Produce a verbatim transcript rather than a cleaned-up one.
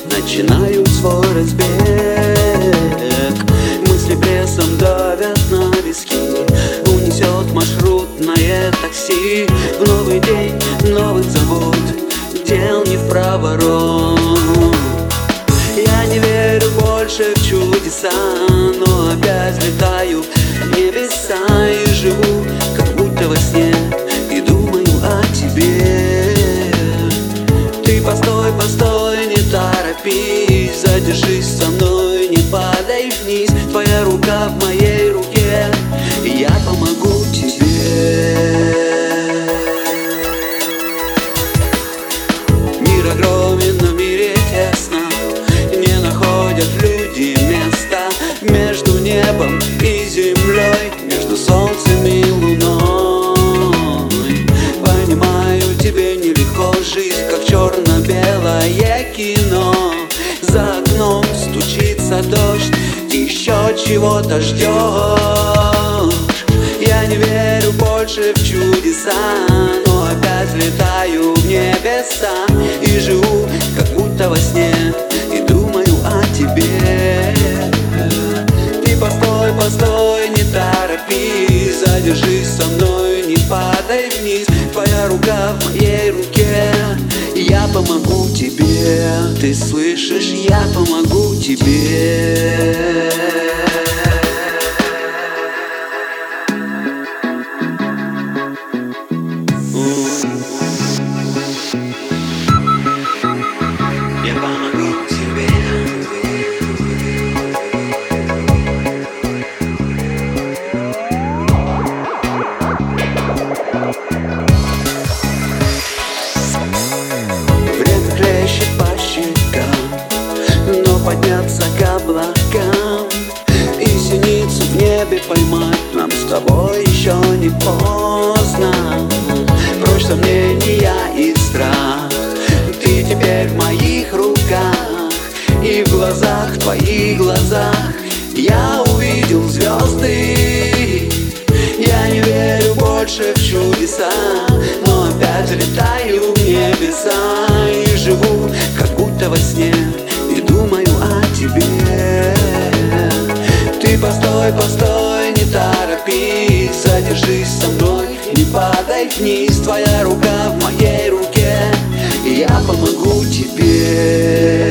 начинаю свой разбег. Мысли прессом давят на виски, унесет маршрутное такси. В новый день новых забот, дел не в проворот. Я не верю больше в чудеса, но опять летаю в небеса и живу, как будто во сне, и думаю о тебе. Ты постой, постой, не торопись, задержись со мной, не падай вниз. Твоя рука в моей руке, и я помогу тебе. Мир огромен, но в мире тесно, не находят люди места между небом и землей, между солнцем и луной. Понимаю, тебе нелегко, жизнь как черно-белое кино. За окном стучится дождь, ты еще чего-то ждешь. Я не верю больше в чудеса, но опять летаю в небеса и живу, как будто во сне, и думаю о тебе. Ты постой, постой, не торопись, задержись со мной, не падай вниз. Твоя рука в моей руке, и я помогу тебе. Ты слышишь, я помогу тебе. Я помогу тебе. Время хлещет по щекам, но подняться к облакам и синицу в небе поймать нам с тобой еще не поздно. Прочь сомнения и страх, ты теперь в моих руках, и в глазах, твоих глазах я увидел звезды. Я не верю больше в чудеса, но опять летаю в небеса и живу, как будто во сне, и думаю о тебе. Ты постой, постой, не торопись, задержись со мной, не падай вниз. Твоя рука в моей руке, и я помогу тебе.